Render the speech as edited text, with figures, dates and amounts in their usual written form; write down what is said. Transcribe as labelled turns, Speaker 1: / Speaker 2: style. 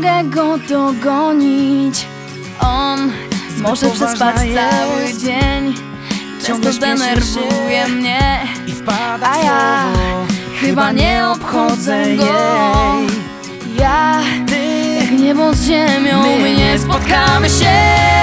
Speaker 1: mogę go dogonić. On może przespać cały dzień. Często denerwuje mnie, a ja chyba nie obchodzę go. Ja, jak niebo z ziemią, my nie spotkamy się.